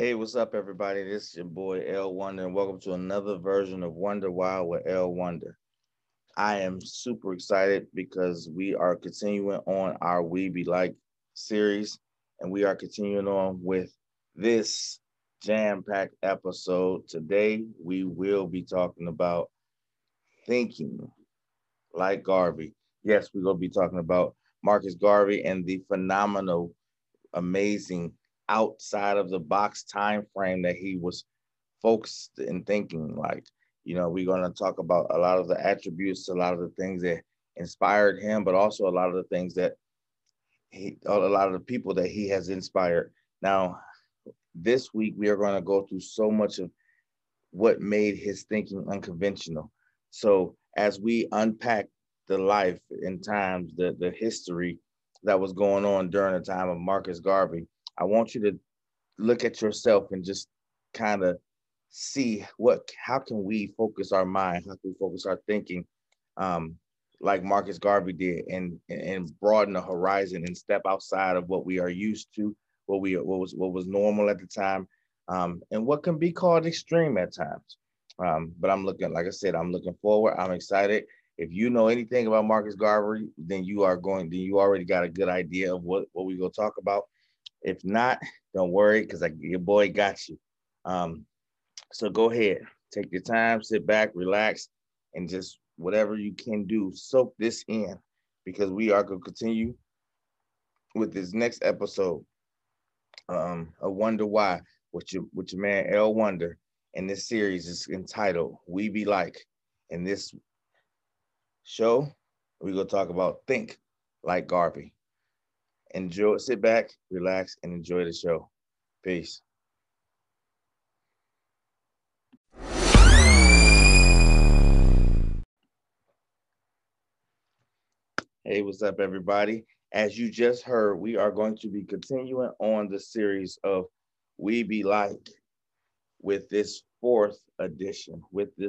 Hey, what's up, everybody? This is your boy L Wonder, and welcome to another version of Wonder Wild with L Wonder. I am super excited because we are continuing on our We Be Like series, and we are continuing on with this jam-packed episode. Today, we will be talking about thinking like Garvey. Yes, we're going to be talking about Marcus Garvey and the phenomenal amazing outside of the box time frame that he was focused in thinking. Like, we're going to talk about a lot of the attributes, a lot of the things that inspired him, but also a lot of the things that a lot of the people that he has inspired. Now, this week we are going to go through so much of what made his thinking unconventional. So as we unpack the life and times, the history that was going on during the time of Marcus Garvey, I want you to look at yourself and just kind of see how can we focus our mind, how can we focus our thinking, um, like Marcus Garvey did, and broaden the horizon and step outside of what we are used to, what was normal at the time, and what can be called extreme at times. But I'm looking, like I said, I'm looking forward. I'm excited. If you know anything about Marcus Garvey, then you already got a good idea of what we're gonna talk about. If not, don't worry, because your boy got you. Um, so go ahead, take your time, sit back, relax, and just whatever you can do, soak this in, because we are going to continue with this next episode. I Wonder Why, with your man L Wonder, and this series is entitled "We Be Like." In this show, we're gonna talk about think like Garvey. Enjoy, sit back, relax, and enjoy the show. Peace. Hey, what's up, everybody? As you just heard, we are going to be continuing on the series of We Be Like with this fourth edition.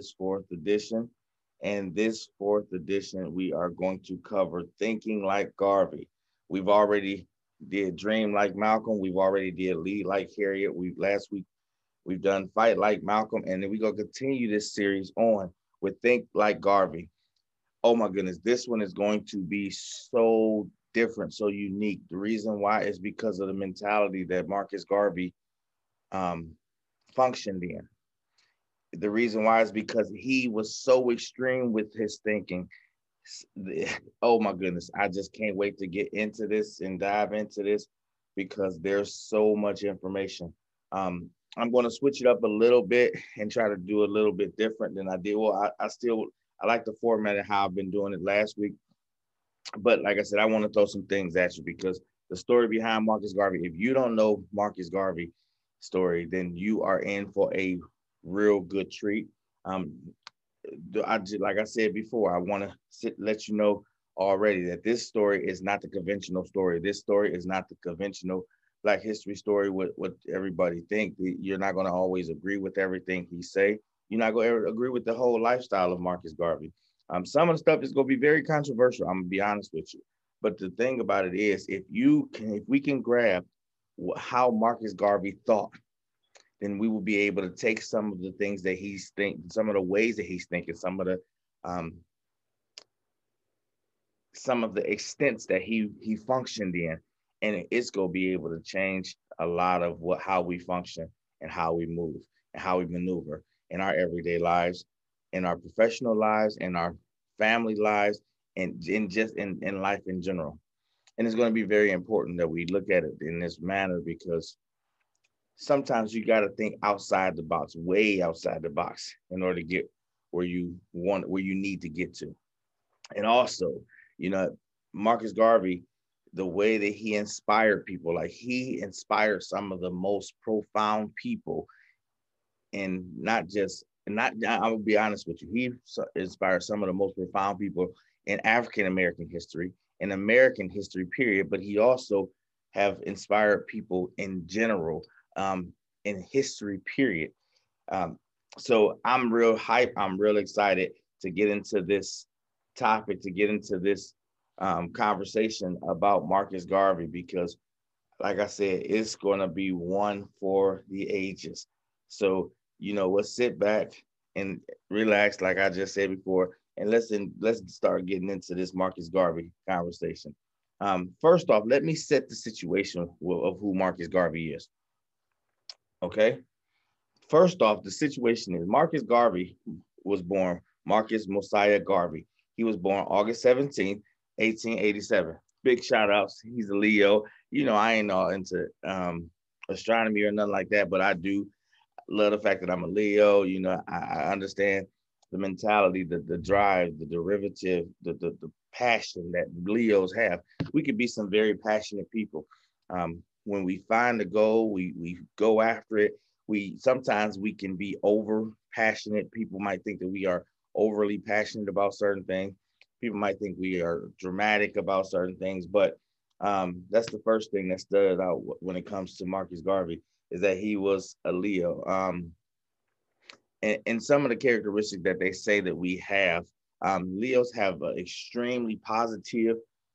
And this fourth edition, we are going to cover thinking like Garvey. We've already did dream like Malcolm. We've already did lead like Harriet. We last week we've done fight like Malcolm, and then we're gonna continue this series on with think like Garvey. Oh my goodness, this one is going to be so different, so unique. The reason why is because of the mentality that Marcus Garvey um, functioned in. The reason why is because he was so extreme with his thinking. Oh my goodness, I just can't wait to get into this and dive into this because there's so much information. I'm going to switch it up a little bit and try to do a little bit different than I did. Well, I like the format and how I've been doing it last week. But like I said, I want to throw some things at you because the story behind Marcus Garvey, if you don't know Marcus Garvey story, then you are in for a real good treat. Um, like I said before, I want to let you know already that this story is not the conventional story. This story is not the conventional Black history story. What everybody think. You're not going to always agree with everything he say. You're not going to agree with the whole lifestyle of Marcus Garvey. Some of the stuff is going to be very controversial. I'm gonna be honest with you. But the thing about it is, if we can grab how Marcus Garvey thought, then we will be able to take some of the things that he's thinking, some of the ways that he's thinking, um, some of the extents that he functioned in, and it's gonna be able to change a lot of how we function and how we move and how we maneuver in our everyday lives, in our professional lives, in our family lives, and in life in general. And it's going to be very important that we look at it in this manner because sometimes you got to think outside the box, way outside the box, in order to get where you need to get to. And also, you know, Marcus Garvey, the way that he inspired people, like he inspired some of the most profound people, and not I will be honest with you, he inspired some of the most profound people in African American history, in American history, period. But he also have inspired people in general, in history, period. Um, so I'm real hype. I'm real excited to get into this topic, to get into this conversation about Marcus Garvey, because like I said, it's going to be one for the ages. So, let's sit back and relax, like I just said before, and let's start getting into this Marcus Garvey conversation. First off, let me set the situation of who Marcus Garvey is. Okay. First off, the situation is Marcus Garvey was born Marcus Mosiah Garvey. He was born August 17th, 1887. Big shout outs. He's a Leo. I ain't all into astronomy or nothing like that, but I do love the fact that I'm a Leo. I understand the mentality, the drive, the derivative, the passion that Leos have. We could be some very passionate people. When we find the goal, we go after it. Sometimes we can be over passionate. People might think that we are overly passionate about certain things. People might think we are dramatic about certain things, but that's the first thing that stood out when it comes to Marcus Garvey, is that he was a Leo. And some of the characteristics that they say that we have, Leos have extremely positive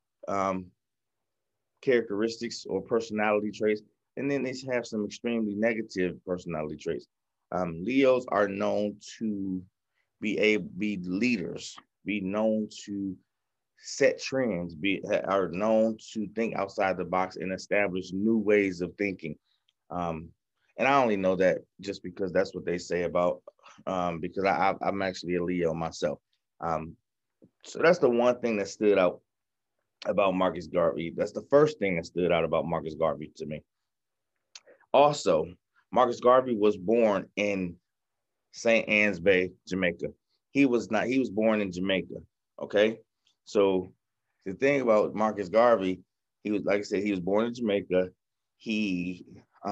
characteristics or personality traits, and then they have some extremely negative personality traits. Leos are known to be leaders, be known to set trends, are known to think outside the box and establish new ways of thinking. And I only know that just because that's what they say about, because I'm actually a Leo myself. So that's the one thing that stood out about Marcus Garvey. That's the first thing that stood out about Marcus Garvey to me. Also, Marcus Garvey was born in St. Ann's Bay, Jamaica. He was born in Jamaica. Okay. So the thing about Marcus Garvey, he was, like I said, he was born in Jamaica. He,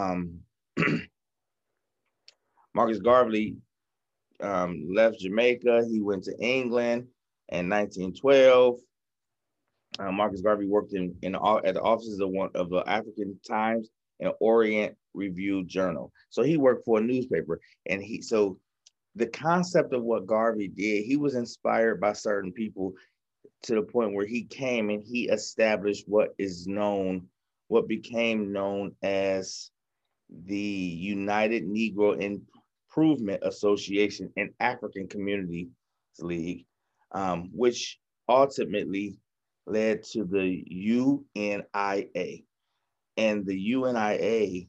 Marcus Garvey left Jamaica. He went to England in 1912. Marcus Garvey worked at the offices of the African Times and Orient Review Journal. So he worked for a newspaper, and so the concept of what Garvey did, he was inspired by certain people to the point where he came and he established what became known as the United Negro Improvement Association and African Communities League, which ultimately led to the UNIA. And the UNIA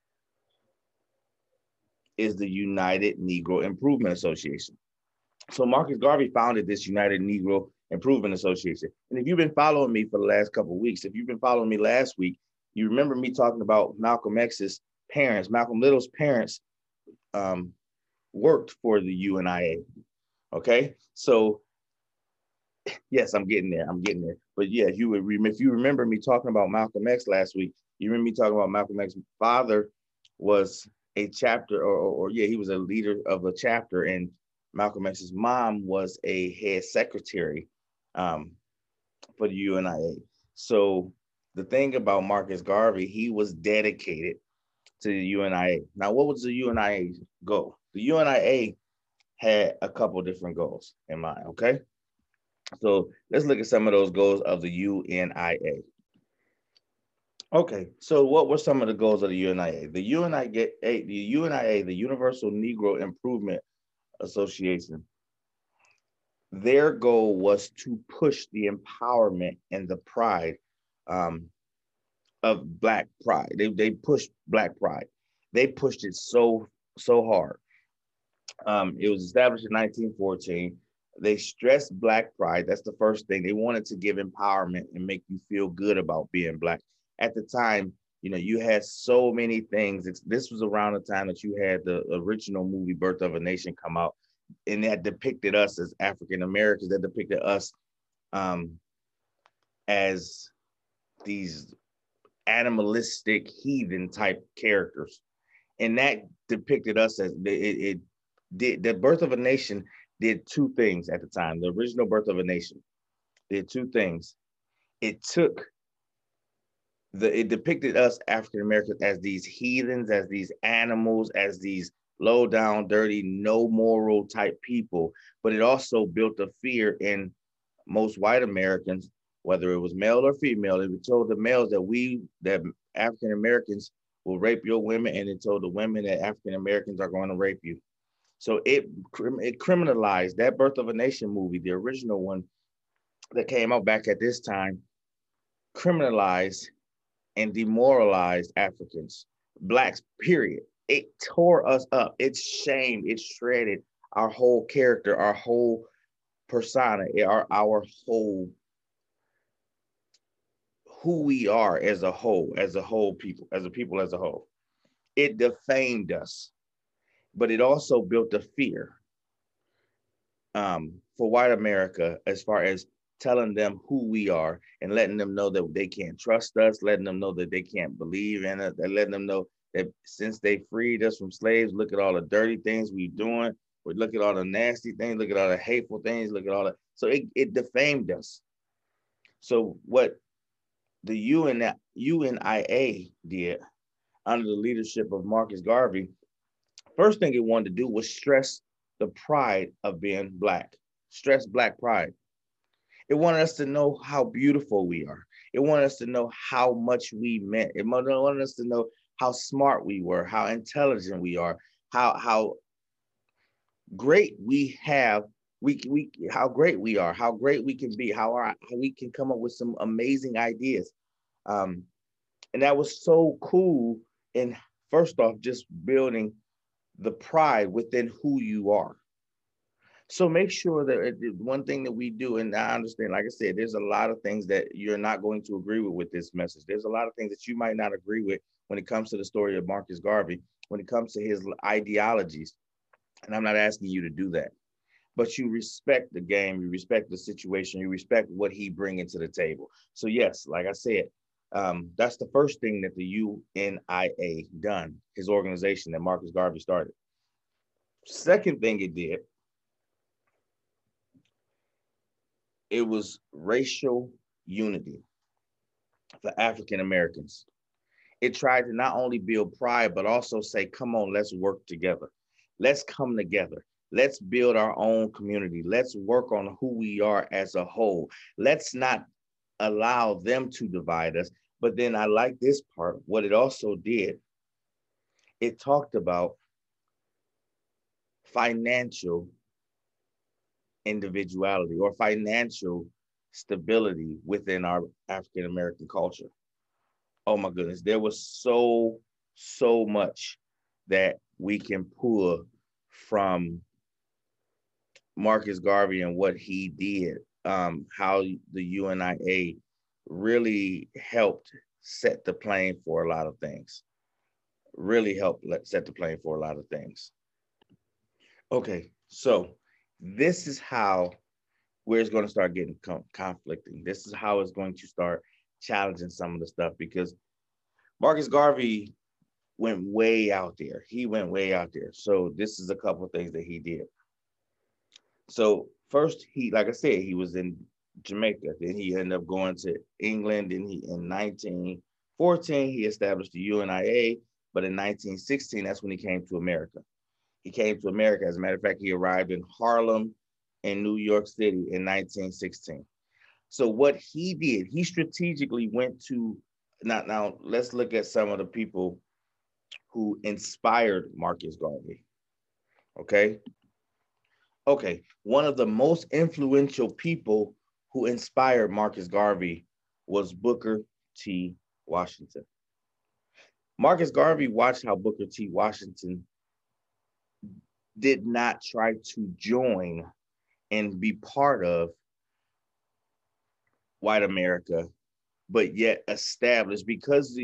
is the United Negro Improvement Association. So Marcus Garvey founded this United Negro Improvement Association. And if you've been following me for the last couple of weeks, if you've been following me last week, you remember me talking about Malcolm X's parents. Malcolm Little's parents worked for the UNIA. Okay, so yes, I'm getting there. But yeah, if you remember me talking about Malcolm X last week, you remember me talking about Malcolm X's father was a chapter, or he was a leader of a chapter, and Malcolm X's mom was a head secretary for the UNIA. So the thing about Marcus Garvey, he was dedicated to the UNIA. Now, what was the UNIA goal? The UNIA had a couple different goals in mind, okay? So let's look at some of those goals of the UNIA. Okay, so what were some of the goals of the UNIA? The UNIA, the Universal Negro Improvement Association, their goal was to push the empowerment and the pride of Black pride. They pushed Black pride. They pushed it so hard. It was established in 1914. They stressed Black pride. That's the first thing. They wanted to give empowerment and make you feel good about being Black. At the time, you had so many things. This was around the time that you had the original movie Birth of a Nation come out, and that depicted us as African Americans, that depicted us as these animalistic heathen type characters. And that depicted us as it did. The Birth of a Nation did two things at the time. The original Birth of a Nation did two things. It depicted us African Americans as these heathens, as these animals, as these low down, dirty, no moral type people. But it also built a fear in most white Americans, whether it was male or female. It told the males that African Americans will rape your women, and it told the women that African Americans are going to rape you. So it criminalized that Birth of a Nation movie, the original one that came out back at this time, criminalized and demoralized Africans, blacks, period. It tore us up. It shamed, it shredded our whole character, our whole persona, our whole who we are as a whole people, as a people as a whole. It defamed us, but it also built a fear for white America as far as telling them who we are and letting them know that they can't trust us, letting them know that they can't believe in us, and letting them know that since they freed us from slaves, look at all the dirty things we're doing. We look at all the nasty things, look at all the hateful things, look at all the, so it defamed us. So what the UNIA did under the leadership of Marcus Garvey, first thing it wanted to do was stress the pride of being black, stress black pride. It wanted us to know how beautiful we are. It wanted us to know how much we meant. It wanted us to know how smart we were, how intelligent we are, how great we have, how great we are, how great we can be, how we can come up with some amazing ideas. And that was so cool. And first off, just building the pride within who you are. So make sure that one thing that we do, and I understand, like I said, there's a lot of things that you're not going to agree with this message. There's a lot of things that you might not agree with when it comes to the story of Marcus Garvey, when it comes to his ideologies. And I'm not asking you to do that, but you respect the game, you respect the situation, you respect what he bringing to the table. So yes, like I said, that's the first thing that the UNIA done, his organization that Marcus Garvey started. Second thing it did, it was racial unity for African Americans. It tried to not only build pride, but also say, come on, let's work together. Let's come together. Let's build our own community. Let's work on who we are as a whole. Let's not allow them to divide us. But then I like this part. What it also did, it talked about financial individuality or financial stability within our African American culture. Oh my goodness, there was so much that we can pull from Marcus Garvey and what he did, how the UNIA really helped set the plane for a lot of things, really helped set the plane for a lot of things. Okay, so this is how where it's going to start getting conflicting. This is how it's going to start challenging some of the stuff, because Marcus Garvey went way out there. He went way out there. So this is a couple of things that he did. So first, he, like I said, he was in Jamaica. Then he ended up going to England. Then he, in 1914, he established the UNIA. But in 1916, that's when he came to America. He came to America. As a matter of fact, he arrived in Harlem in New York City in 1916. So what he did, he strategically went to, now let's look at some of the people who inspired Marcus Garvey. Okay. Okay. One of the most influential people who inspired Marcus Garvey was Booker T. Washington. Marcus Garvey watched how Booker T. Washington did not try to join and be part of white America, but yet established, because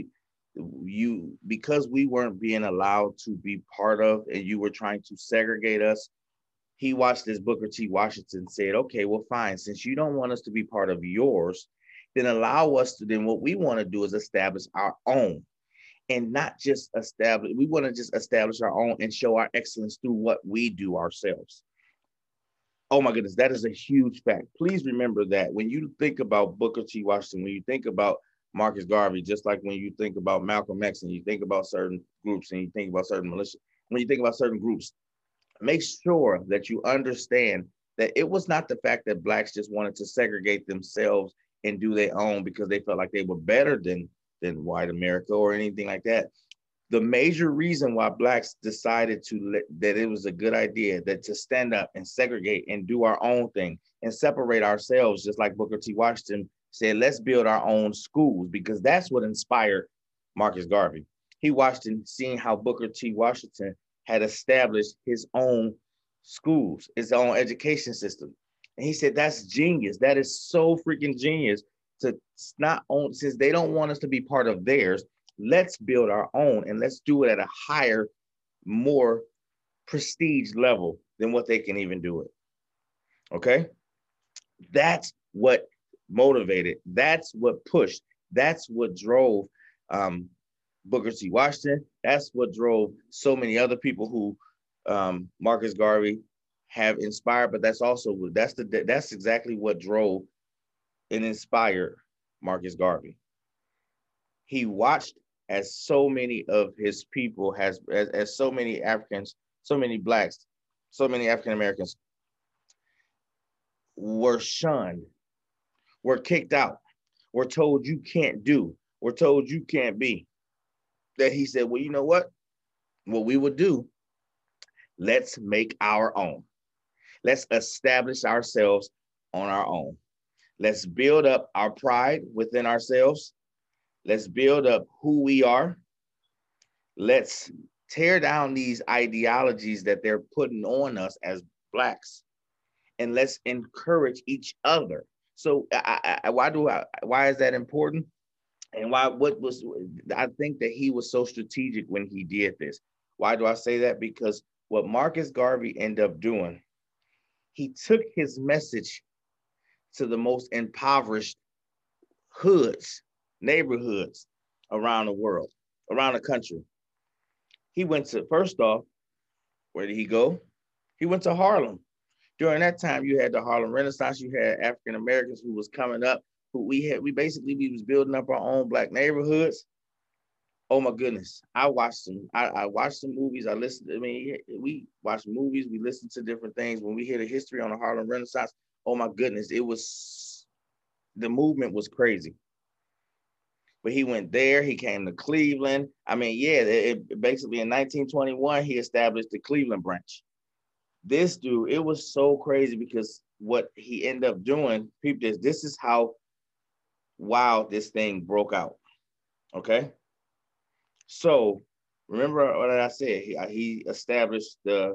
we weren't being allowed to be part of, and you were trying to segregate us. He watched this Booker T. Washington said, okay, well, fine, since you don't want us to be part of yours, then allow us to, then what we want to do is establish our own. And not just establish, we want to just establish our own and show our excellence through what we do ourselves. Oh my goodness, that is a huge fact. Please remember that when you think about Booker T. Washington, when you think about Marcus Garvey, just like when you think about Malcolm X and you think about certain groups and you think about certain militia, when you think about certain groups, make sure that you understand that it was not the fact that blacks just wanted to segregate themselves and do their own because they felt like they were better than than white America or anything like that. The major reason why blacks decided that it was a good idea that to stand up and segregate and do our own thing and separate ourselves, just like Booker T. Washington said, let's build our own schools, because that's what inspired Marcus Garvey. He watched and seeing how Booker T. Washington had established his own schools, his own education system. And he said, that's genius. That is so freaking genius to not own, since they don't want us to be part of theirs, let's build our own and let's do it at a higher, more prestige level than what they can even do it. Okay? That's what motivated. That's what pushed. That's what drove Booker T. Washington. That's what drove so many other people who Marcus Garvey have inspired. But that's also that's exactly what drove and inspired Marcus Garvey. He watched as so many of his people as so many Africans, so many blacks, so many African Americans were shunned, were kicked out, were told you can't do, were told you can't be. That he said, well, you know what? What we would do, let's make our own. Let's establish ourselves on our own. Let's build up our pride within ourselves. Let's build up who we are. Let's tear down these ideologies that they're putting on us as blacks, and let's encourage each other. So why is that important? And I think that he was so strategic when he did this. Why do I say that? Because what Marcus Garvey ended up doing, he took his message to the most impoverished hoods, neighborhoods around the world, around the country. He went to, first off, where did he go? He went to Harlem. During that time, you had the Harlem Renaissance. You had African Americans who was coming up, who we was building up our own black neighborhoods. Oh my goodness. I watched some movies. We watched movies, we listened to different things. When we hear the history on the Harlem Renaissance, oh my goodness, the movement was crazy. But he went there, he came to Cleveland. Basically in 1921, he established the Cleveland branch. This dude, it was so crazy because what he ended up doing, people, this is how wild this thing broke out. Okay. So remember what I said, he established the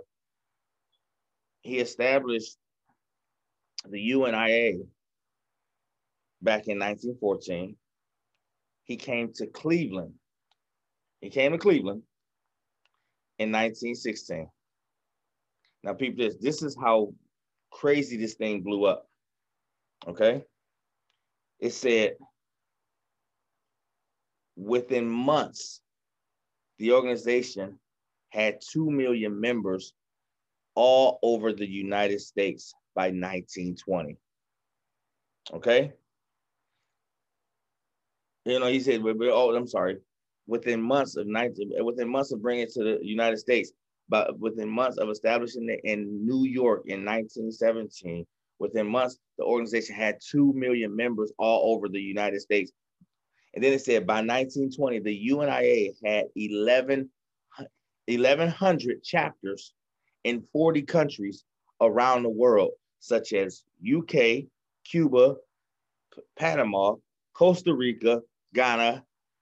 UNIA back in 1914. He came to Cleveland. He came to Cleveland in 1916. Now, people, this is how crazy this thing blew up. Okay. It said within months, the organization had 2 million members all over the United States by 1920. Okay. He said, within months of bringing it to the United States, but within months of establishing it in New York in 1917, within months, the organization had 2 million members all over the United States. And then it said by 1920, the UNIA had 1,100 chapters in 40 countries around the world, such as UK, Cuba, Panama, Costa Rica, Ghana.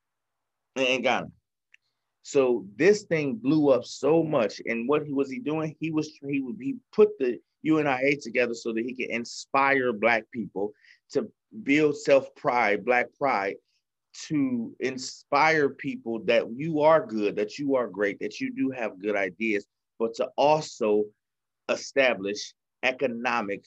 So this thing blew up so much. And what was he doing? He put the UNIA together so that he could inspire Black people to build self-pride, Black pride, to inspire people that you are good, that you are great, that you do have good ideas, but to also establish economic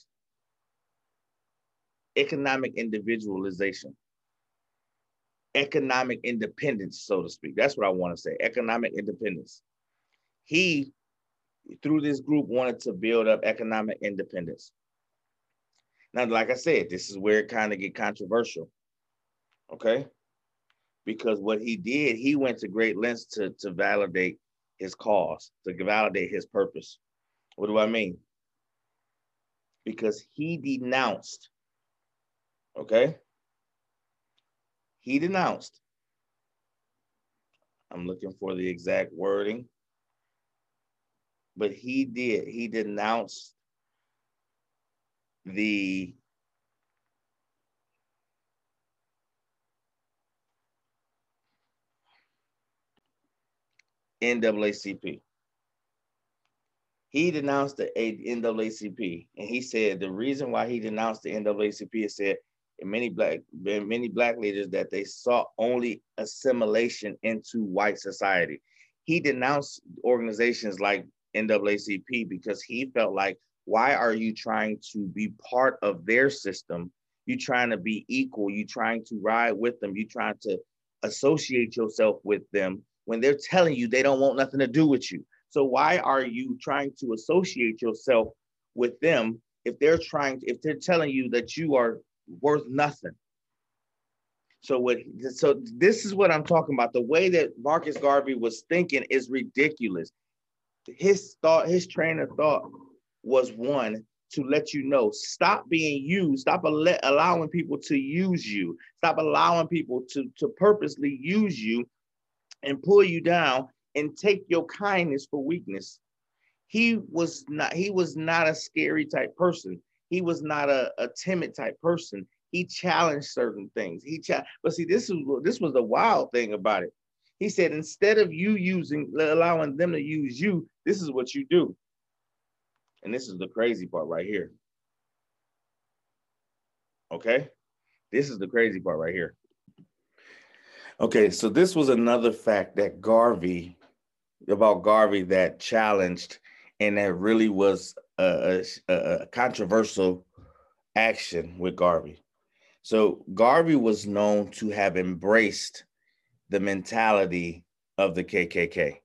individualization, economic independence, so to speak. That's what I want to say, economic independence. He, through this group, wanted to build up economic independence. Now, like I said, this is where it kind of get controversial, okay? Because what he did, he went to great lengths to validate his cause, to validate his purpose. What do I mean? Because he denounced, okay? He denounced I'm looking for the exact wording. But he denounced the NAACP. He denounced the NAACP, and he said the reason why he denounced the NAACP is said many black leaders that they sought only assimilation into white society. He denounced organizations like NAACP because he felt like, why are you trying to be part of their system? You trying to be equal. You trying to ride with them. You trying to associate yourself with them when they're telling you they don't want nothing to do with you. So why are you trying to associate yourself with them if they're telling you that you are worth nothing? So this is what I'm talking about. The way that Marcus Garvey was thinking is ridiculous. His train of thought was one to let you know, stop being used, stop allowing people to use you, stop allowing people to purposely use you and pull you down and take your kindness for weakness. He was not a scary type person. He was not a timid type person. He challenged certain things. But see, this was the wild thing about it. He said, instead of you allowing them to use you, this is what you do. And this is the crazy part right here. Okay? This is the crazy part right here. Okay, so this was another fact that Garvey that challenged, and that really was a controversial action with Garvey. So Garvey was known to have embraced the mentality of the KKK.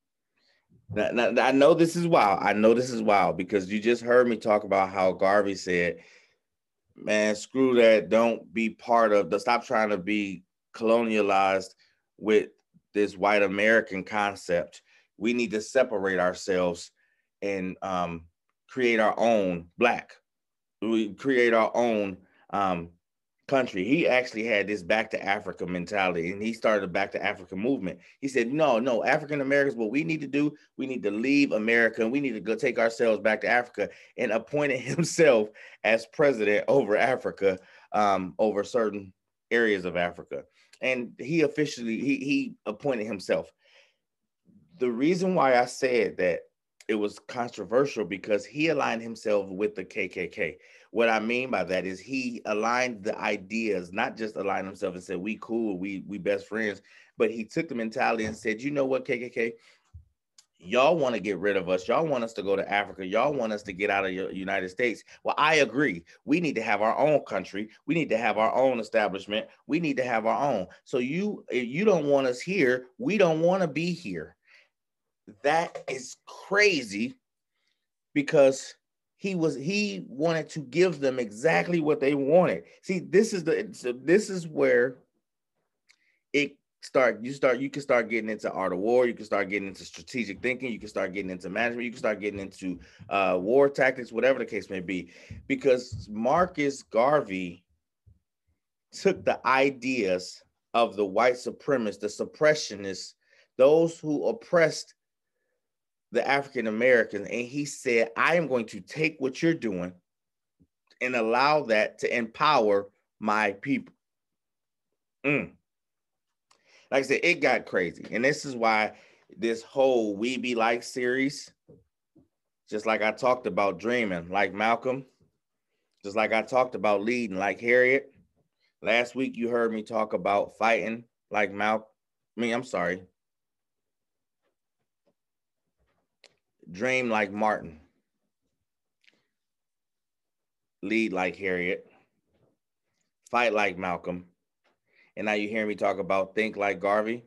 Now, I know this is wild. Because you just heard me talk about how Garvey said, man, screw that. Don't be part of stop trying to be colonialized with this white American concept. We need to separate ourselves and create our own We create our own country. He actually had this back to Africa mentality, and he started a back to Africa movement. He said, no, African Americans, what we need to do, we need to leave America and we need to go take ourselves back to Africa, and appointed himself as president over Africa, over certain areas of Africa. And he appointed himself. The reason why I said that it was controversial because he aligned himself with the KKK. What I mean by that is he aligned the ideas, not just aligned himself and said, we cool, we best friends, but he took the mentality and said, you know what, KKK, y'all want to get rid of us. Y'all want us to go to Africa. Y'all want us to get out of the United States. Well, I agree. We need to have our own country. We need to have our own establishment. We need to have our own. So if you don't want us here, we don't want to be here. That is crazy, because he wanted to give them exactly what they wanted. See, this is where you can start getting into art of war. You can start getting into strategic thinking. You can start getting into management. You can start getting into war tactics, whatever the case may be, because Marcus Garvey took the ideas of the white supremacists, the suppressionists, those who oppressed the African Americans, and he said, I am going to take what you're doing and allow that to empower my people. Like I said, it got crazy. And this is why this whole We Be Like series, just like I talked about dreaming like Malcolm, just like I talked about leading like Harriet. Last week, you heard me talk about fighting like dream like Martin, lead like Harriet, fight like Malcolm. And now you hear me talk about think like Garvey.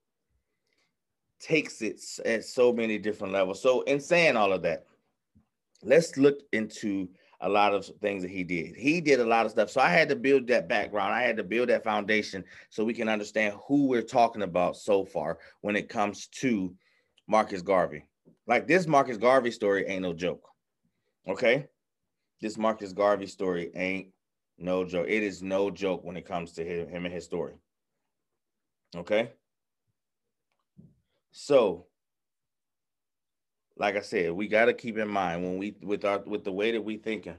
Takes it at so many different levels. So in saying all of that, let's look into a lot of things that he did. He did a lot of stuff. So I had to build that background. I had to build that foundation so we can understand who we're talking about so far when it comes to Marcus Garvey. Like, this Marcus Garvey story ain't no joke. Okay? This Marcus Garvey story ain't no joke. It is no joke when it comes to him and his story. Okay? So, like I said, we got to keep in mind when we with the way that we thinking,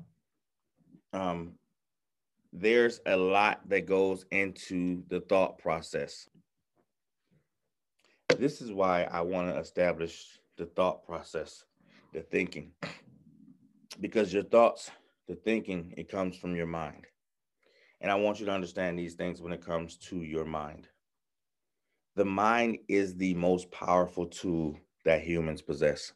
there's a lot that goes into the thought process. This is why I want to establish the thought process, the thinking, because your thoughts, the thinking, it comes from your mind. And I want you to understand these things when it comes to your mind. The mind is the most powerful tool that humans possess.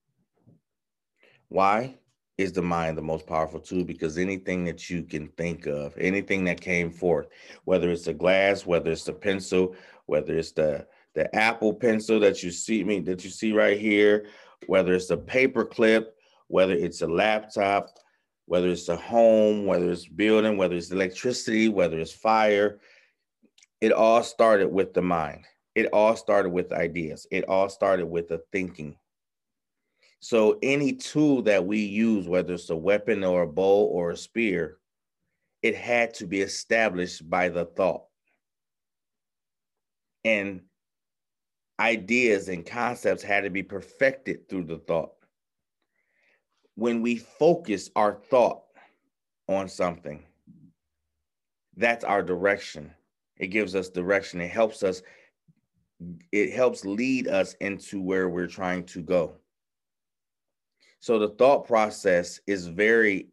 Why is the mind the most powerful tool? Because anything that you can think of, anything that came forth, whether it's a glass, whether it's a pencil, whether it's the Apple pencil that you see right here, whether it's a paper clip, whether it's a laptop, whether it's a home, whether it's building, whether it's electricity, whether it's fire, it all started with the mind. It all started with ideas. It all started with the thinking. So any tool that we use, whether it's a weapon or a bow or a spear, it had to be established by the thought. And ideas and concepts had to be perfected through the thought. When we focus our thought on something, that's our direction. It gives us direction. It helps lead us into where we're trying to go. So the thought process is the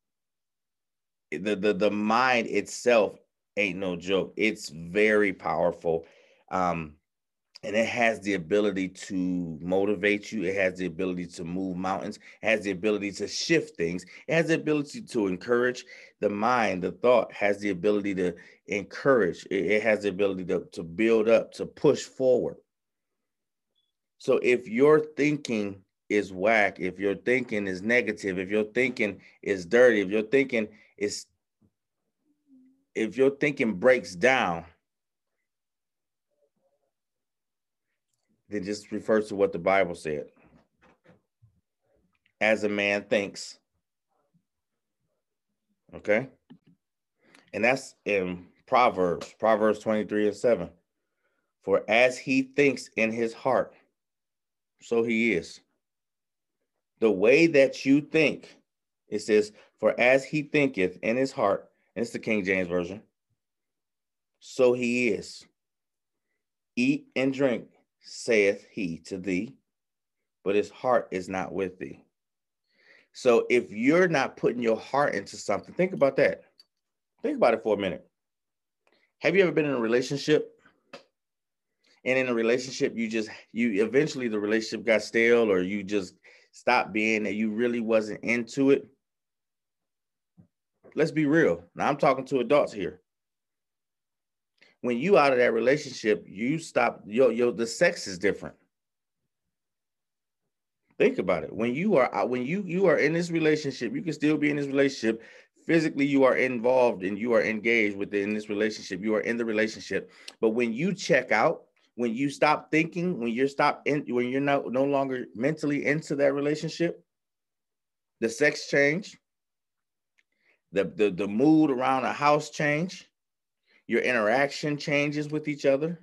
mind itself ain't no joke. It's very powerful. And it has the ability to motivate you. It has the ability to move mountains. It has the ability to shift things. It has the ability to encourage. The mind, the thought has the ability to encourage. It has the ability to build up, to push forward. So if your thinking is whack, if your thinking is negative, if your thinking is dirty, if your thinking breaks down, then just refers to what the Bible said. As a man thinks. Okay? And that's in Proverbs 23:7. For as he thinks in his heart, so he is. The way that you think, it says, for as he thinketh in his heart, and it's the King James Version, so he is. Eat and drink, saith he to thee, but his heart is not with thee. So if you're not putting your heart into something, think about that. Think about it for a minute. Have you ever been in a relationship? And in a relationship, you eventually the relationship got stale, or you just stopped being that you really wasn't into it. Let's be real. Now I'm talking to adults here. When you out of that relationship, you stop, the sex is different. Think about it. When you are in this relationship, you can still be in this relationship. Physically, you are involved and you are engaged within this relationship. You are in the relationship. But when you check out, when you stop thinking, when you're no longer mentally into that relationship, the sex change, the mood around the house change, your interaction changes with each other.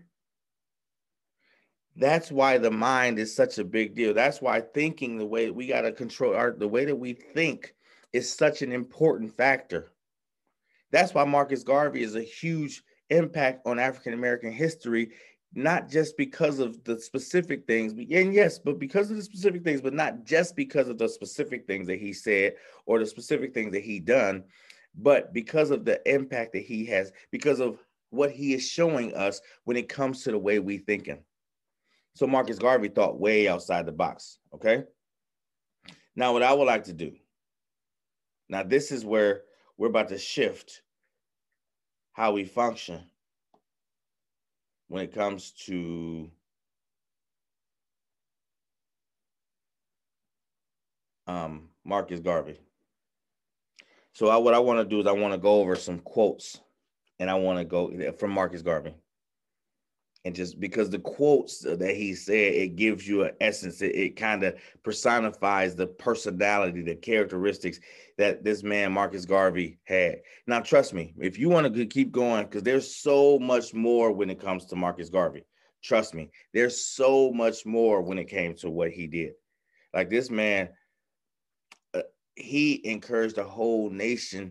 That's why the mind is such a big deal. That's why thinking, the way we got to control the way that we think is such an important factor. That's why Marcus Garvey is a huge impact on African-American history, not just because of the specific things, and yes, but because of the specific things, but not just because of the specific things that he said or the specific things that he done, but because of the impact that he has, because of what he is showing us when it comes to the way we thinking. So Marcus Garvey thought way outside the box, okay? Now, what I would like to do, now this is where we're about to shift how we function when it comes to Marcus Garvey. So what I want to do is I want to go over some quotes, and I want to go from Marcus Garvey. And just because the quotes that he said, it gives you an essence. It kind of personifies the personality, the characteristics that this man, Marcus Garvey, had. Now, trust me, if you want to keep going, because there's so much more when it comes to Marcus Garvey. Trust me, there's so much more when it came to what he did. Like this man, he encouraged the whole nation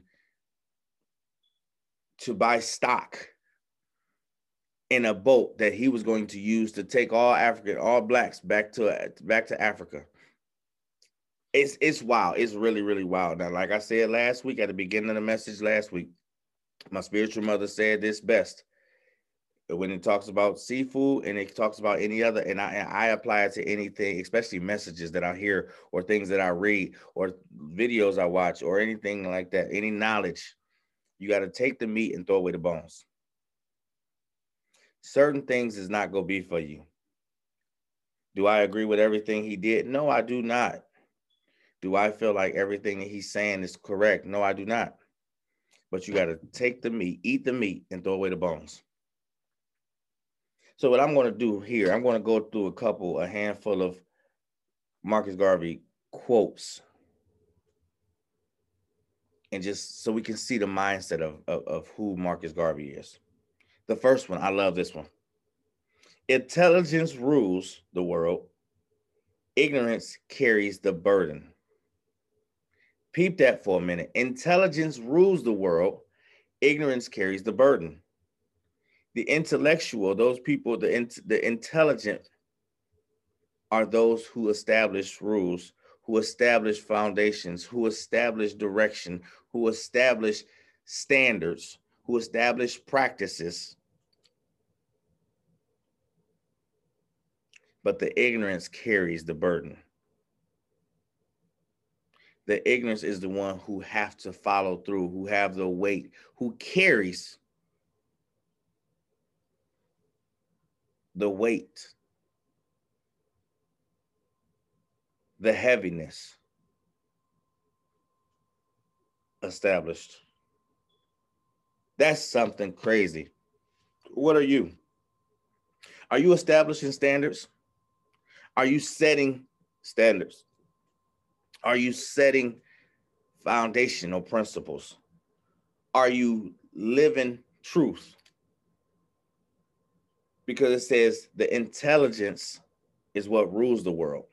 to buy stock in a boat that he was going to use to take all blacks back to Africa. It's wild. It's really, really wild. Now, like I said last week at the beginning of the message last week, my spiritual mother said this best. When it talks about seafood and it talks about any other, and I apply it to anything, especially messages that I hear or things that I read or videos I watch or anything like that, any knowledge, you got to take the meat and throw away the bones. Certain things is not going to be for you. Do I agree with everything he did? No, I do not. Do I feel like everything that he's saying is correct? No, I do not. But you got to take the meat, eat the meat, and throw away the bones. So what I'm going to do here, I'm going to go through a handful of Marcus Garvey quotes, and just so we can see the mindset of who Marcus Garvey is. The first one, I love this one. Intelligence rules the world. Ignorance carries the burden. Peep that for a minute. Intelligence rules the world. Ignorance carries the burden. The intellectual, those people, the intelligent are those who establish rules, who establish foundations, who establish direction, who establish standards, who establish practices. But the ignorance carries the burden. The ignorance is the one who have to follow through, who have the weight, who carries the weight, the heaviness established. That's something crazy. What are you? Are you establishing standards? Are you setting standards? Are you setting foundational principles? Are you living truth? Because it says the intelligence is what rules the world.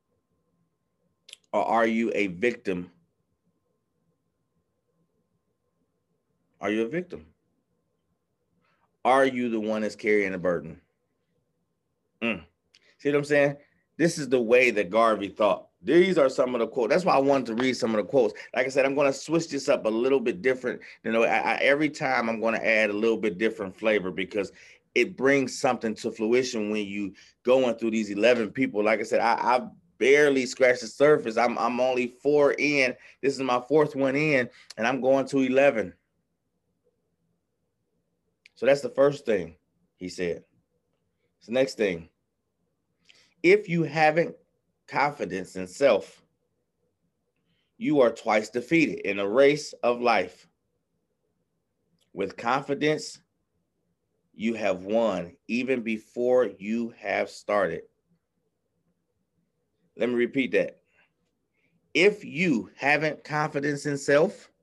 Or are you a victim? Are you a victim? Are you the one that's carrying the burden? See what I'm saying? This is the way that Garvey thought. These are some of the quotes. That's why I wanted to read some of the quotes. Like I said, I'm going to switch this up a little bit different. You know, every time I'm going to add a little bit different flavor because it brings something to fruition when you going through these 11 people. Like I said, I barely scratched the surface. I'm only 4 in. This is my 4th one in, and I'm going to 11. So that's the first thing he said. The next thing. If you haven't confidence in self, you are twice defeated in a race of life. With confidence, you have won even before you have started. Let me repeat that. If you haven't confidence in self,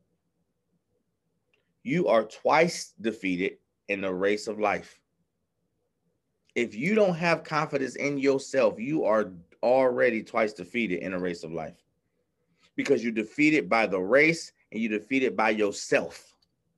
you are twice defeated in the race of life. If you don't have confidence in yourself, you are already twice defeated in a race of life. Because you're defeated by the race and you're defeated by yourself.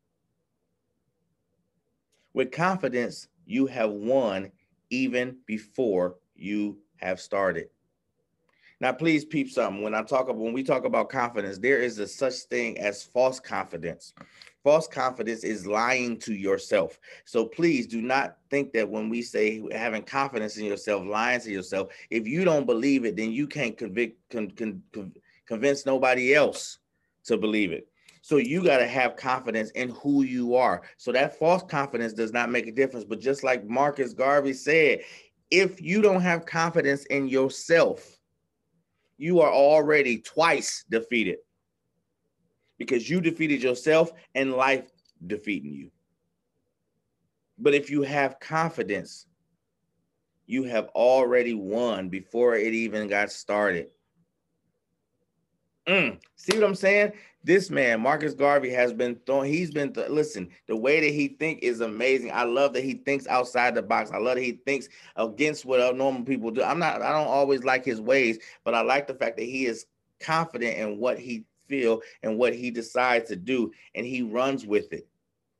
With confidence, you have won even before you have started. Now, please peep something. When we talk about confidence, there is a such thing as false confidence. False confidence is lying to yourself. So please do not think that when we say having confidence in yourself, lying to yourself, if you don't believe it, then you can't convince nobody else to believe it. So you got to have confidence in who you are. So that false confidence does not make a difference. But just like Marcus Garvey said, if you don't have confidence in yourself, you are already twice defeated because you defeated yourself and life defeating you. But if you have confidence, you have already won before it even got started. See what I'm saying? This man, Marcus Garvey, has been thrown. Listen, the way that he think is amazing. I love that he thinks outside the box. I love that he thinks against what normal people do. I don't always like his ways, but I like the fact that he is confident in what he feel and what he decides to do, and he runs with it.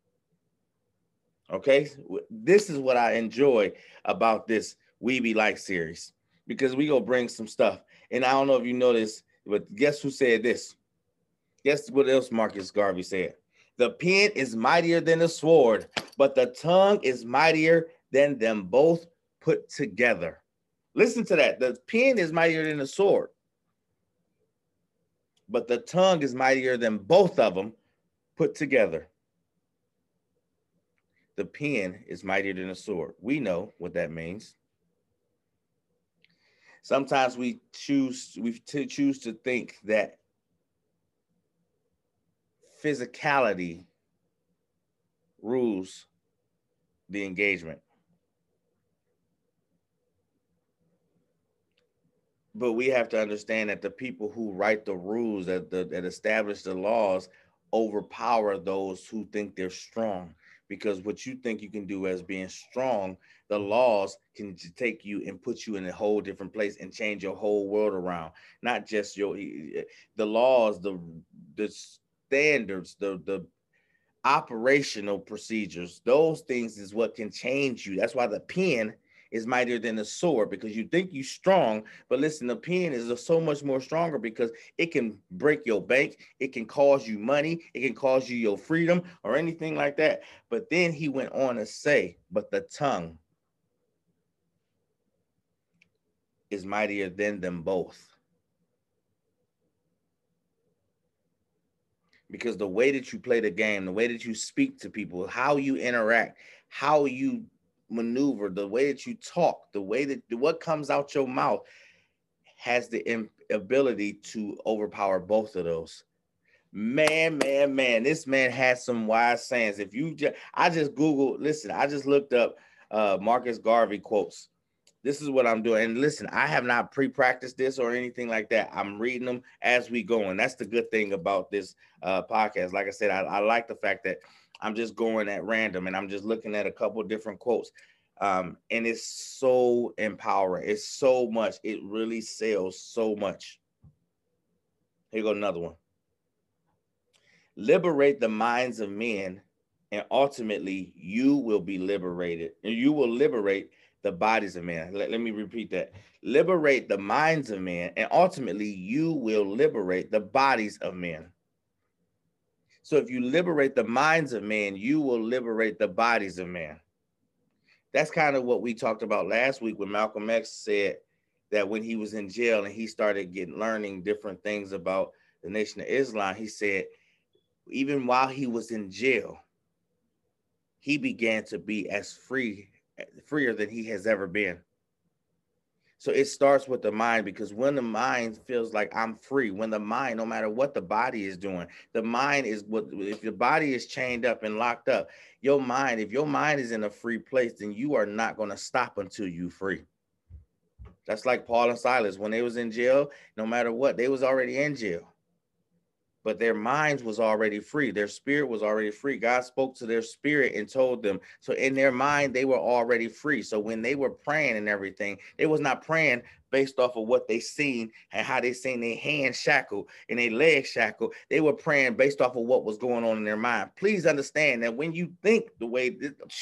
Okay, this is what I enjoy about this We Be Like series, because we go bring some stuff. And I don't know if you know this, but guess who said this? Guess what else Marcus Garvey said? The pen is mightier than the sword, but the tongue is mightier than them both put together. Listen to that. The pen is mightier than the sword, but the tongue is mightier than both of them put together. The pen is mightier than a sword. We know what that means. Sometimes we choose to think that physicality rules the engagement. But we have to understand that the people who write the rules, that establish the laws, overpower those who think they're strong. Because what you think you can do as being strong, the laws can take you and put you in a whole different place and change your whole world around. Not just the laws, the standards, the operational procedures. Those things is what can change you. That's why the pen is mightier than the sword, because you think you're strong, but listen, the pen is so much more stronger because it can break your bank, it can cause you money, it can cause you your freedom or anything like that. But then he went on to say, but the tongue is mightier than them both. Because the way that you play the game, the way that you speak to people, how you interact, how you maneuver, the way that you talk, the way that what comes out your mouth has the ability to overpower both of those. Man, this man has some wise sayings. If you I just Googled, listen, I just looked up Marcus Garvey quotes. This is what I'm doing. And listen, I have not pre-practiced this or anything like that. I'm reading them as we go. And that's the good thing about this podcast. Like I said, I like the fact that I'm just going at random and I'm just looking at a couple different quotes. And it's so empowering. It's so much. It really sells so much. Here goes another one. Liberate the minds of men, and ultimately you will be liberated. And you will liberate the bodies of men. Let me repeat that. Liberate the minds of men, and ultimately you will liberate the bodies of men. So if you liberate the minds of men, you will liberate the bodies of men. That's kind of what we talked about last week when Malcolm X said that when he was in jail and he started learning different things about the Nation of Islam, he said, even while he was in jail, he began to be as freer than he has ever been. So it starts with the mind, because when the mind feels like I'm free, when the mind, no matter what the body is doing, the mind is what, if your body is chained up and locked up, your mind, if your mind is in a free place, then you are not going to stop until you free. That's like Paul and Silas when they was in jail. No matter what, they was already in jail, but their minds was already free. Their spirit was already free. God spoke to their spirit and told them. So in their mind, they were already free. So when they were praying and everything, they was not praying based off of what they seen and how they seen their hands shackled and their legs shackled. They were praying based off of what was going on in their mind. Please understand that when you think the way,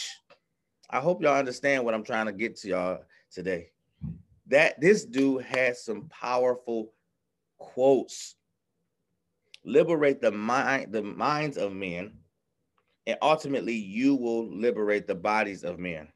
I hope y'all understand what I'm trying to get to y'all today. That this dude has some powerful quotes. Liberate the minds of men, and ultimately you will liberate the bodies of men.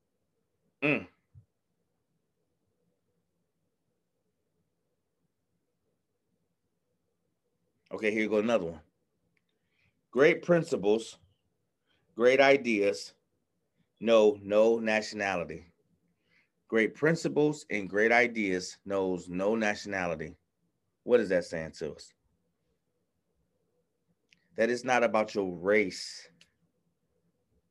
Okay, here goes another one. Great principles, great ideas, know no nationality. Great principles and great ideas knows no nationality. What is that saying to us? That it's not about your race,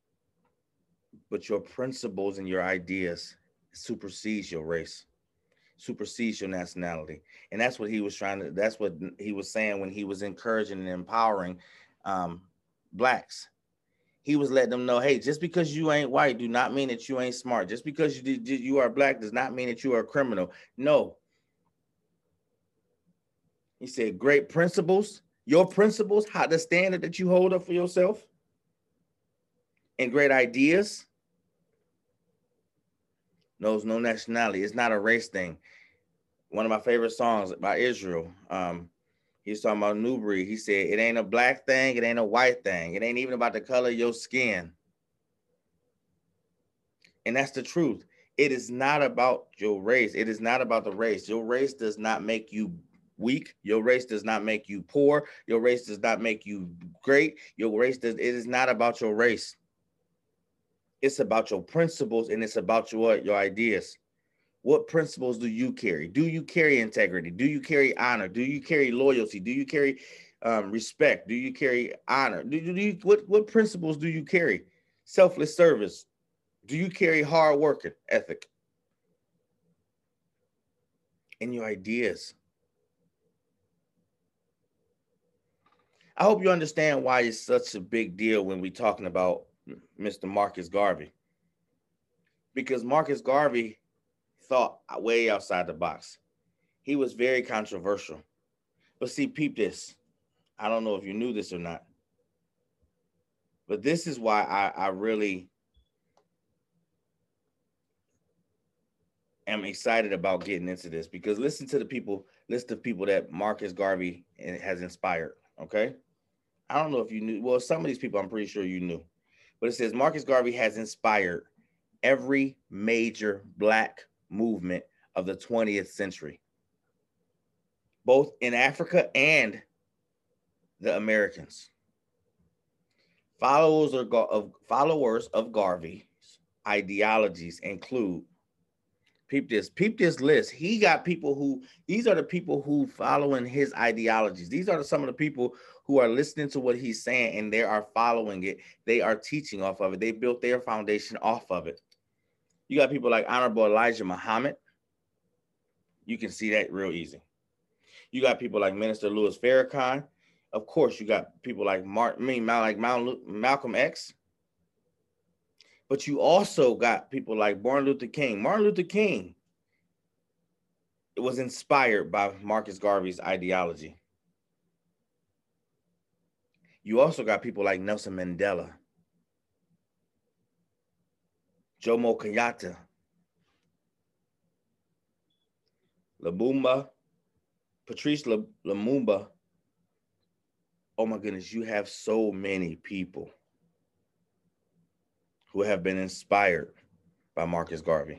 but your principles and your ideas supersedes your race. supersedes your nationality. And that's what he was that's what he was saying when he was encouraging and empowering blacks. He was letting them know, hey, just because you ain't white do not mean that you ain't smart. Just because you are black does not mean that you are a criminal. No. He said, great principles, your principles, how the standard that you hold up for yourself, and great ideas knows no nationality. It's not a race thing. One of my favorite songs by Israel, he was talking about New Breed. He said, it ain't a black thing. It ain't a white thing. It ain't even about the color of your skin. And that's the truth. It is not about your race. It is not about the race. Your race does not make you weak. Your race does not make you poor. Your race does not make you great. Your race does. It is not about your race. It's about your principles, and it's about your ideas. What principles do you carry? Do you carry integrity? Do you carry honor? Do you carry loyalty? Do you carry respect? Do you carry honor? What principles do you carry? Selfless service. Do you carry hard work ethic? And your ideas. I hope you understand why it's such a big deal when we're talking about Mr. Marcus Garvey. Because Marcus Garvey thought way outside the box. He was very controversial. But see, peep this. I don't know if you knew this or not. But this is why I really am excited about getting into this. Because listen to the list of people that Marcus Garvey has inspired, okay? I don't know if you knew. Well, some of these people I'm pretty sure you knew. But it says Marcus Garvey has inspired every major Black movement of the 20th century, both in Africa and the Americans. Followers of Garvey's ideologies include, peep this list. He got people these are the people who following his ideologies. These are some of the people who are listening to what he's saying, and they are following it. They are teaching off of it. They built their foundation off of it. You got people like Honorable Elijah Muhammad. You can see that real easy. You got people like Minister Louis Farrakhan. Of course, you got people like Malcolm X. But you also got people like Martin Luther King. Martin Luther King was inspired by Marcus Garvey's ideology. You also got people like Nelson Mandela, Jomo Kenyatta, Patrice Lumumba. Oh my goodness, you have so many people who have been inspired by Marcus Garvey.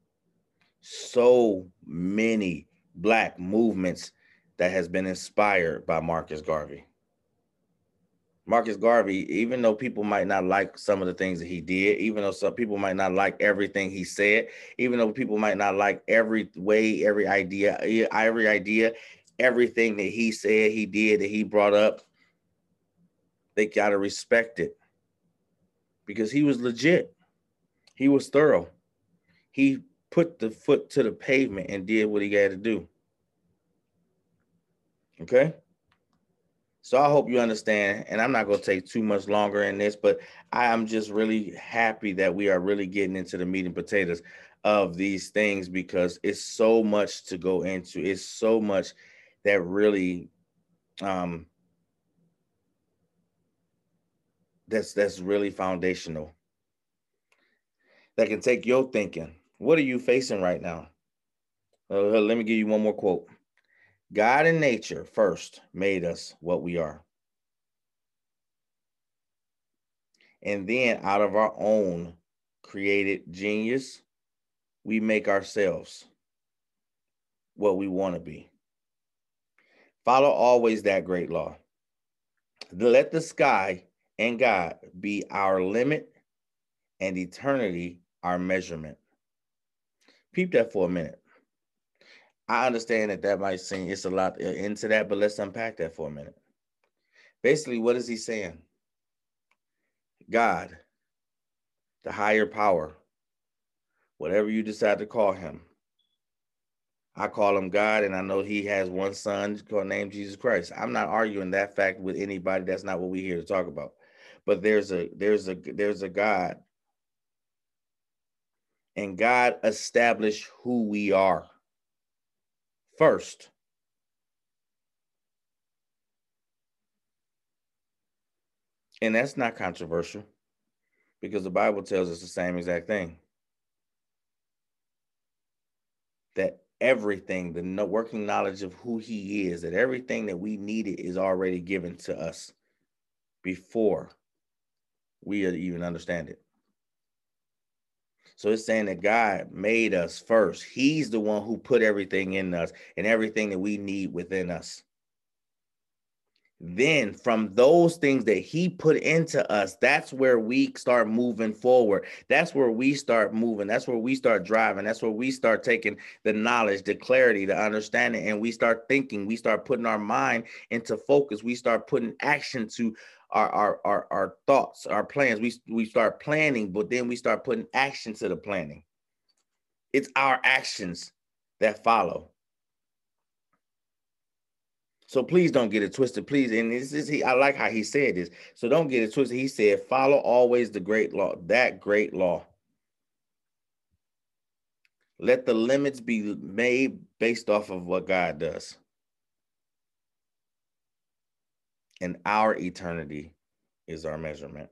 So many Black movements that has been inspired by Marcus Garvey. Marcus Garvey, even though people might not like some of the things that he did, even though some people might not like everything he said, even though people might not like every way, every idea, everything that he said, he did, that he brought up, they got to respect it because he was legit. He was thorough. He put the foot to the pavement and did what he had to do. Okay? So I hope you understand, and I'm not going to take too much longer in this, but I am just really happy that we are really getting into the meat and potatoes of these things because it's so much to go into. It's so much that really that's really foundational. That can take your thinking. What are you facing right now? Let me give you one more quote. God and nature first made us what we are. And then out of our own created genius, we make ourselves what we want to be. Follow always that great law. Let the sky and God be our limit and eternity our measurement. Peep that for a minute. I understand that might seem it's a lot into that, but let's unpack that for a minute. Basically, what is he saying? God, the higher power, whatever you decide to call him, I call him God, and I know he has one son named Jesus Christ. I'm not arguing that fact with anybody. That's not what we're here to talk about. But there's a God, and God established who we are first. And that's not controversial, because the Bible tells us the same exact thing. That everything, the working knowledge of who he is, that everything that we needed is already given to us before we even understand it. So it's saying that God made us first. He's the one who put everything in us and everything that we need within us. Then from those things that he put into us, that's where we start moving forward. That's where we start moving. That's where we start driving. That's where we start taking the knowledge, the clarity, the understanding, and we start thinking. We start putting our mind into focus. We start putting action to our thoughts, our plans. We start planning, but then we start putting action to the planning. It's our actions that follow. So please don't get it twisted, please. And I like how he said this. So don't get it twisted. He said, follow always the great law, that great law. Let the limits be made based off of what God does. And our eternity is our measurement.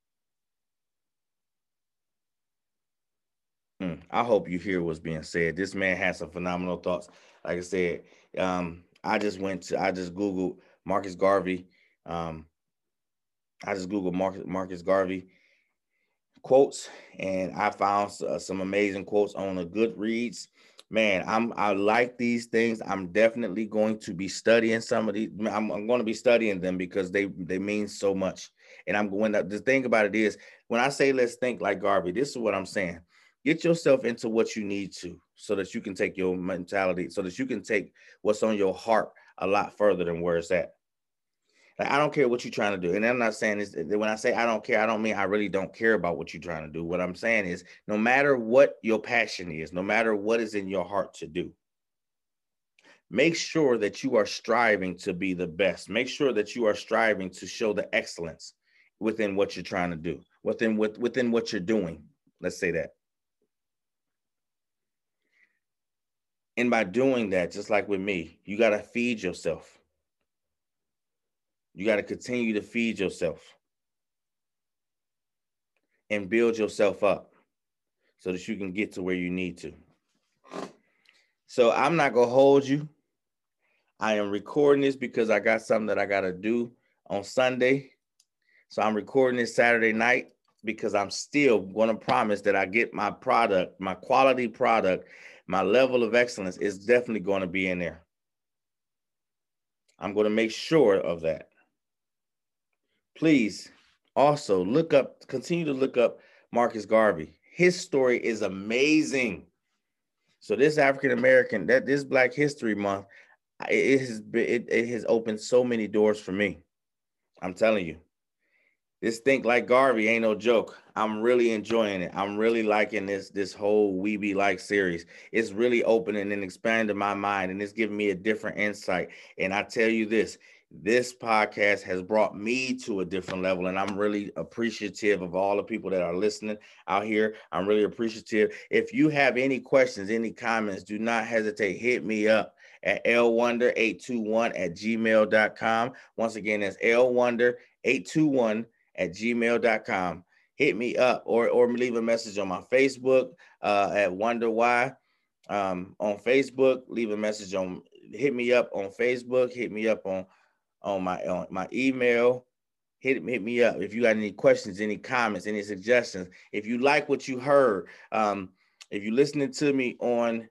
I hope you hear what's being said. This man has some phenomenal thoughts. Like I said, I just Googled Marcus Garvey. I just Googled Marcus Garvey quotes, and I found some amazing quotes on a Goodreads. Man, I like these things. I'm definitely going to be studying some of these. I'm going to be studying them because they mean so much. And I'm going to, the thing about it is, when I say let's think like Garvey, this is what I'm saying. Get yourself into what you need to, so that you can take your mentality, so that you can take what's on your heart a lot further than where it's at. Like, I don't care what you're trying to do. And I'm not saying this, when I say I don't care, I don't mean I really don't care about what you're trying to do. What I'm saying is, no matter what your passion is, no matter what is in your heart to do, make sure that you are striving to be the best. Make sure that you are striving to show the excellence within what you're trying to do, within what you're doing. Let's say that. And by doing that, just like with me, you got to feed yourself. You got to continue to feed yourself and build yourself up so that you can get to where you need to. So I'm not going to hold you. I am recording this because I got something that I got to do on Sunday. So I'm recording this Saturday night because I'm still going to promise that I get my product, my quality product, my level of excellence is definitely going to be in there. I'm going to make sure of that. Please also continue to look up Marcus Garvey. His story is amazing. So this African-American, this Black History Month, it has opened so many doors for me. I'm telling you. This Think Like Garvey ain't no joke. I'm really enjoying it. I'm really liking this whole We Be Like series. It's really opening and expanding my mind, and it's giving me a different insight. And I tell you this podcast has brought me to a different level, and I'm really appreciative of all the people that are listening out here. I'm really appreciative. If you have any questions, any comments, do not hesitate. Hit me up at lwonder821@gmail.com. Once again, that's lwonder821@gmail.com. Hit me up or leave a message on my Facebook at Wonder Why. On Facebook, leave a message hit me up on Facebook, hit me up on my email. Hit me up if you got any questions, any comments, any suggestions. If you like what you heard, if you're listening to me on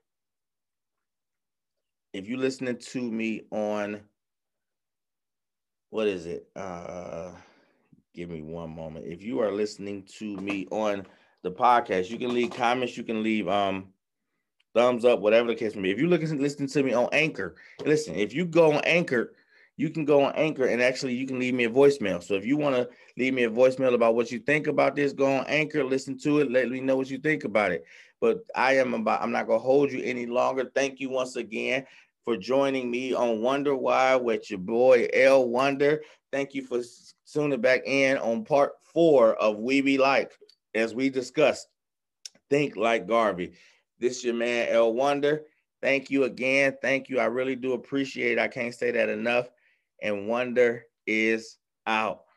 what is it? Give me one moment. If you are listening to me on the podcast, you can leave comments, you can leave thumbs up, whatever the case may be. If you're listening to me on Anchor, listen, if you go on Anchor, you can go on Anchor and actually you can leave me a voicemail. So if you want to leave me a voicemail about what you think about this, go on Anchor, listen to it, let me know what you think about it. but I'm not gonna hold you any longer. Thank you once again for joining me on Wonder Why with your boy L Wonder. Thank you for tuning back in on part 4 of We Be Like, as we discussed Think Like Garvey. This is your man L Wonder. Thank you again. Thank you. I really do appreciate it. I can't say that enough. And Wonder is out.